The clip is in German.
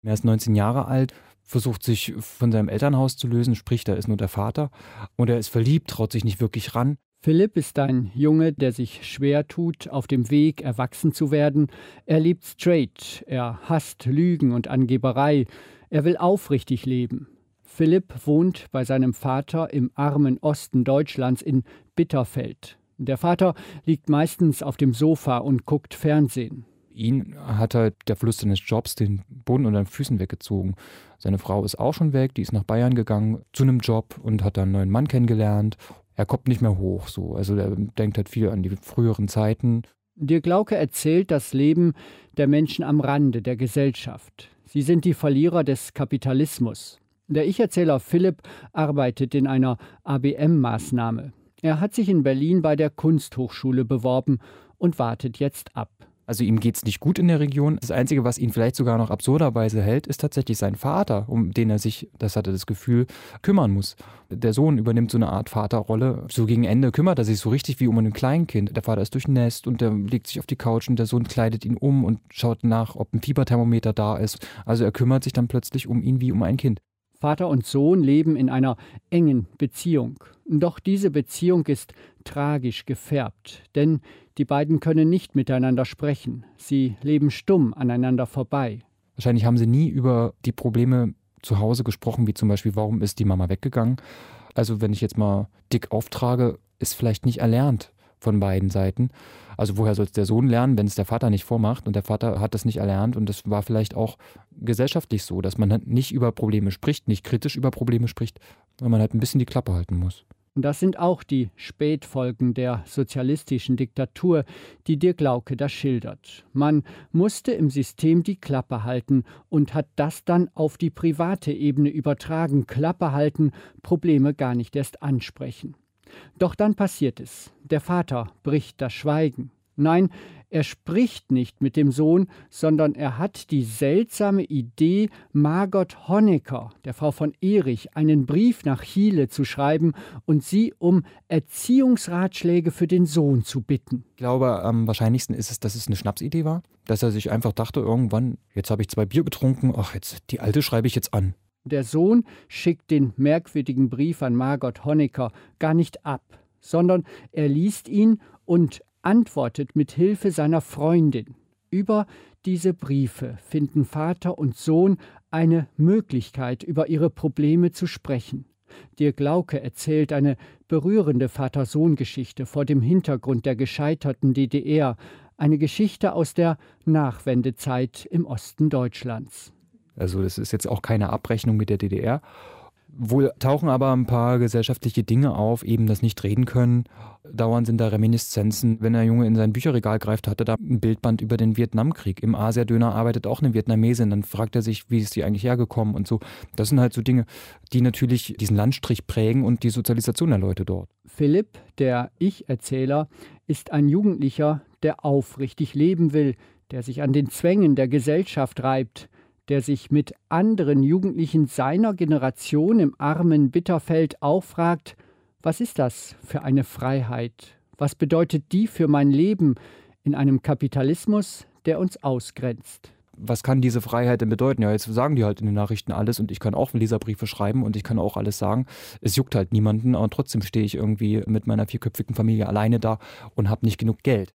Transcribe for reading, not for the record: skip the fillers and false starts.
Er ist 19 Jahre alt, versucht sich von seinem Elternhaus zu lösen, sprich, da ist nur der Vater. Und er ist verliebt, traut sich nicht wirklich ran. Philipp ist ein Junge, der sich schwer tut, auf dem Weg, erwachsen zu werden. Er lebt straight, er hasst Lügen und Angeberei. Er will aufrichtig leben. Philipp wohnt bei seinem Vater im armen Osten Deutschlands in Bitterfeld. Der Vater liegt meistens auf dem Sofa und guckt Fernsehen. Ihn hat halt der Verlust seines Jobs den Boden unter den Füßen weggezogen. Seine Frau ist auch schon weg, die ist nach Bayern gegangen zu einem Job und hat dann einen neuen Mann kennengelernt. Er kommt nicht mehr hoch, so. Also er denkt halt viel an die früheren Zeiten. Dirk Lauke erzählt das Leben der Menschen am Rande der Gesellschaft. Sie sind die Verlierer des Kapitalismus. Der Ich-Erzähler Philipp arbeitet in einer ABM-Maßnahme. Er hat sich in Berlin bei der Kunsthochschule beworben und wartet jetzt ab. Also ihm geht es nicht gut in der Region. Das Einzige, was ihn vielleicht sogar noch absurderweise hält, ist tatsächlich sein Vater, um den er sich, das hat er das Gefühl, kümmern muss. Der Sohn übernimmt so eine Art Vaterrolle. So gegen Ende kümmert er sich so richtig wie um ein Kleinkind. Der Vater ist durchnässt und der legt sich auf die Couch und der Sohn kleidet ihn um und schaut nach, ob ein Fieberthermometer da ist. Also er kümmert sich dann plötzlich um ihn wie um ein Kind. Vater und Sohn leben in einer engen Beziehung. Doch diese Beziehung ist tragisch gefärbt, denn die beiden können nicht miteinander sprechen. Sie leben stumm aneinander vorbei. Wahrscheinlich haben sie nie über die Probleme zu Hause gesprochen, wie zum Beispiel, warum ist die Mama weggegangen? Also wenn ich jetzt mal dick auftrage, ist vielleicht nicht erlernt von beiden Seiten. Also woher soll es der Sohn lernen, wenn es der Vater nicht vormacht? Und der Vater hat das nicht erlernt und das war vielleicht auch gesellschaftlich so, dass man halt nicht über Probleme spricht, nicht kritisch über Probleme spricht, weil man halt ein bisschen die Klappe halten muss. Und das sind auch die Spätfolgen der sozialistischen Diktatur, die Dirk Lauke da schildert. Man musste im System die Klappe halten und hat das dann auf die private Ebene übertragen. Klappe halten, Probleme gar nicht erst ansprechen. Doch dann passiert es. Der Vater bricht das Schweigen. Nein, er spricht nicht mit dem Sohn, sondern er hat die seltsame Idee, Margot Honecker, der Frau von Erich, einen Brief nach Chile zu schreiben und sie um Erziehungsratschläge für den Sohn zu bitten. Ich glaube, am wahrscheinlichsten ist es, dass es eine Schnapsidee war, dass er sich einfach dachte irgendwann, jetzt habe ich 2 Bier getrunken, ach jetzt, die Alte schreibe ich jetzt an. Der Sohn schickt den merkwürdigen Brief an Margot Honecker gar nicht ab, sondern er liest ihn und antwortet mit Hilfe seiner Freundin. Über diese Briefe finden Vater und Sohn eine Möglichkeit, über ihre Probleme zu sprechen. Dirk Lauke erzählt eine berührende Vater-Sohn-Geschichte vor dem Hintergrund der gescheiterten DDR, eine Geschichte aus der Nachwendezeit im Osten Deutschlands. Also das ist jetzt auch keine Abrechnung mit der DDR. Wohl tauchen aber ein paar gesellschaftliche Dinge auf, eben das Nicht-Reden können. Dauernd sind da Reminiszenzen. Wenn der Junge in sein Bücherregal greift, hat er da ein Bildband über den Vietnamkrieg. Im Asia-Döner arbeitet auch eine Vietnamesin. Dann fragt er sich, wie ist die eigentlich hergekommen und so. Das sind halt so Dinge, die natürlich diesen Landstrich prägen und die Sozialisation der Leute dort. Philipp, der Ich-Erzähler, ist ein Jugendlicher, der aufrichtig leben will, der sich an den Zwängen der Gesellschaft reibt, der sich mit anderen Jugendlichen seiner Generation im armen Bitterfeld auch fragt, was ist das für eine Freiheit? Was bedeutet die für mein Leben in einem Kapitalismus, der uns ausgrenzt? Was kann diese Freiheit denn bedeuten? Ja, jetzt sagen die halt in den Nachrichten alles und ich kann auch Leserbriefe schreiben und ich kann auch alles sagen. Es juckt halt niemanden und trotzdem stehe ich irgendwie mit meiner 4-köpfigen Familie alleine da und habe nicht genug Geld.